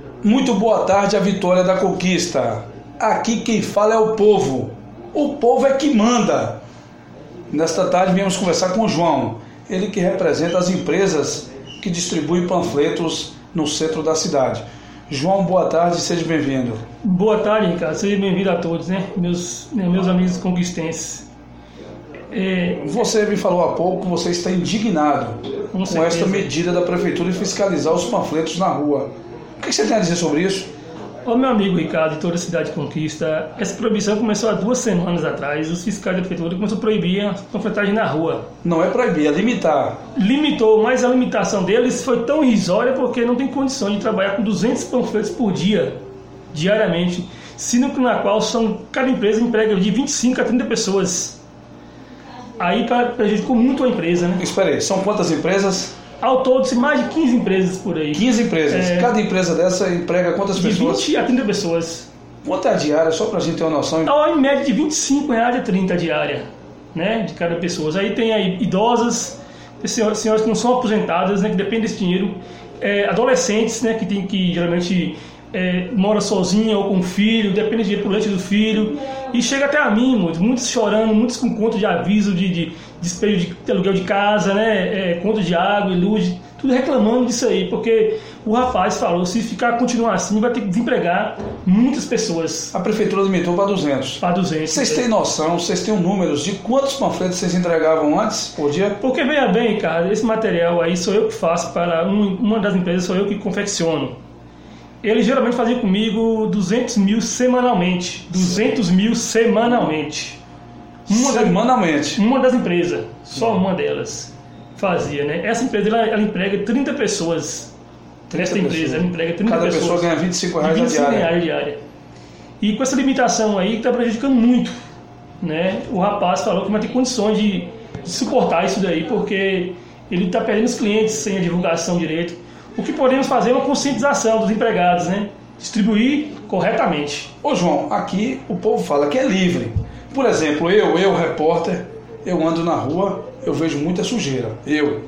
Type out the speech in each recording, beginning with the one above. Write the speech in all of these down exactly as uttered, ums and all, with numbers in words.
Muito boa tarde, a Vitória da Conquista. Aqui quem fala é o povo. O povo é que manda. Nesta tarde viemos conversar com o João, ele que representa as empresas que distribuem panfletos no centro da cidade. João, boa tarde, seja bem-vindo. Boa tarde, Ricardo. Seja bem-vindo a todos, né? Meus, meus amigos conquistenses. É... Você me falou há pouco que você está indignado com, com esta medida da Prefeitura de fiscalizar os panfletos na rua. O que você tem a dizer sobre isso? Ô, meu amigo Ricardo, de toda a cidade Conquista, essa proibição começou há duas semanas atrás. Os fiscais da Prefeitura começaram a proibir a panfletagem na rua. Não é proibir, é limitar. Limitou, mas a limitação deles foi tão irrisória porque não tem condição de trabalhar com duzentos panfletos por dia, diariamente, sendo que na qual são, cada empresa emprega de vinte e cinco a trinta pessoas. Aí prejudicou muito a empresa, né? Espera aí, são quantas empresas? Ao todo, mais de quinze empresas por aí. quinze empresas. É... Cada empresa dessa emprega quantas de pessoas? De vinte a trinta pessoas. Quanto é a diária, só pra gente ter uma noção? Então, em média de vinte e cinco reais a trinta diária, né? De cada pessoa. Aí tem aí idosas, senhoras, senhoras que não são aposentadas, né? Que dependem desse dinheiro. É, adolescentes, né? Que, tem, que geralmente é, mora sozinha ou com um filho, depende do dinheiro pro leite do filho. E chega até a mim, muitos chorando, muitos com conta de aviso, de, de despejo de aluguel de casa, né? É, conta de água e luz, tudo reclamando disso aí, porque o rapaz falou, se ficar continuar assim, vai ter que desempregar muitas pessoas. A prefeitura limitou para duzentos. Para duzentos. Vocês têm noção, vocês têm números de quantos panfletos vocês entregavam antes, por dia? Porque, veja bem, cara, esse material aí sou eu que faço para um, uma das empresas, sou eu que confecciono. Ele geralmente fazia comigo duzentos mil semanalmente. duzentos mil semanalmente. Uma semanalmente? Da, uma das empresas, só uma delas fazia, né? Essa empresa, ela, ela emprega trinta pessoas. Essa empresa, ela emprega trinta Cada pessoas. Cada pessoa ganha vinte e cinco reais vinte e cinco a diária. reais diária. E com essa limitação aí, está prejudicando muito, né? O rapaz falou que não vai ter condições de, de suportar isso daí, porque ele está perdendo os clientes sem a divulgação direito. O que podemos fazer é uma conscientização dos empregados, né? Distribuir corretamente. Ô João, aqui o povo fala que é livre. Por exemplo, eu, eu, repórter, eu ando na rua, eu vejo muita sujeira. Eu.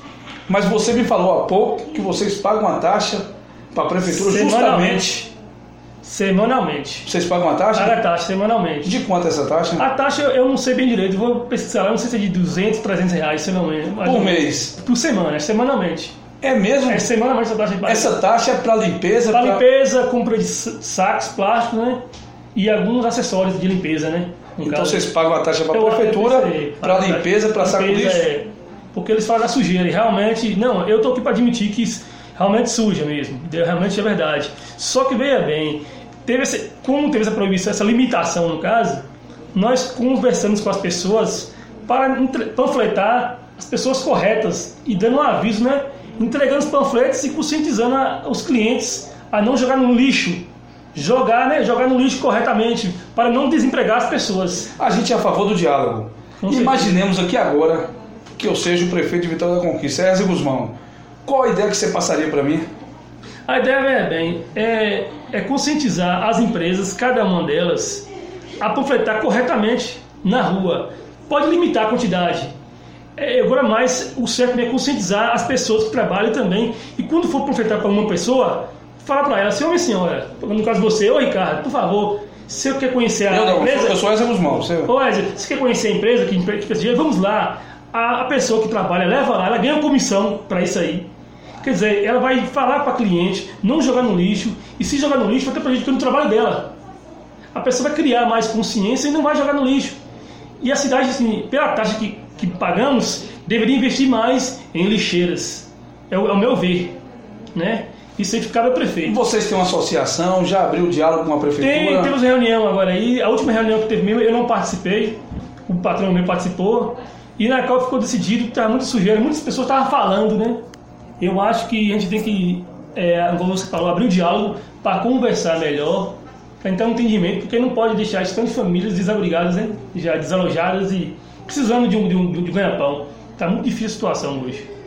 Mas você me falou há pouco que vocês pagam uma taxa para a prefeitura semanalmente. Justamente... Semanalmente. Vocês pagam uma taxa? Paga a taxa semanalmente. De quanto é essa taxa? A taxa eu não sei bem direito, vou pesquisar, eu não sei se é de duzentos, trezentos reais, se não me engano. Por mês? Por semana, é semanalmente. É mesmo? É semanalmente essa taxa de pagamento. Essa taxa é para limpeza? Para pra... limpeza, compra de sacos plásticos, né? E alguns acessórios de limpeza, né? No então caso, vocês pagam a taxa para a prefeitura, para limpeza, para saco lixo? É, porque eles falam da sujeira e realmente... Não, eu estou aqui para admitir que realmente suja mesmo. Realmente é verdade. Só que, veja bem, teve esse, como teve essa proibição, essa limitação no caso, nós conversamos com as pessoas para panfletar as pessoas corretas e dando um aviso, né? Entregando os panfletos e conscientizando a, os clientes a não jogar no lixo, jogar, né, jogar no lixo corretamente, para não desempregar as pessoas. A gente é a favor do diálogo. Com Imaginemos certeza. Aqui agora que eu seja o prefeito de Vitória da Conquista, Ezio Guzmão. Qual a ideia que você passaria para mim? A ideia, é bem, é, é conscientizar as empresas, cada uma delas, a panfletar corretamente na rua. Pode limitar a quantidade. É, agora mais, o certo é conscientizar as pessoas que trabalham também. E quando for panfletar para uma pessoa, fala para ela, senhor e senhora, no caso você, ô Ricardo, por favor, se você quer conhecer a eu não, empresa... Eu sou Ezio Guzmão. Você... Ô Ezio, se você quer conhecer a empresa que emprega dinheiro, vamos lá. A, a pessoa que trabalha, leva lá, ela ganha comissão para isso aí. Quer dizer, ela vai falar para a cliente, não jogar no lixo, e se jogar no lixo vai estar prejudicando o trabalho dela. A pessoa vai criar mais consciência e não vai jogar no lixo. E a cidade, assim, pela taxa que que pagamos, deveria investir mais em lixeiras. É o, é o meu ver, né? Isso aí ficava o prefeito. Vocês têm uma associação, já abriu o diálogo com a prefeitura? Tem, temos reunião agora aí. A última reunião que teve mesmo, eu não participei, o patrão meu participou, e na qual ficou decidido que estava muito sujeira, muitas pessoas estavam falando, né? Eu acho que a gente tem que, é, como você falou, abrir o diálogo para conversar melhor, para ter um entendimento, porque não pode deixar tantas famílias desabrigadas, né? Já desalojadas e precisando de um, de um, de um ganha-pão. Está muito difícil a situação hoje.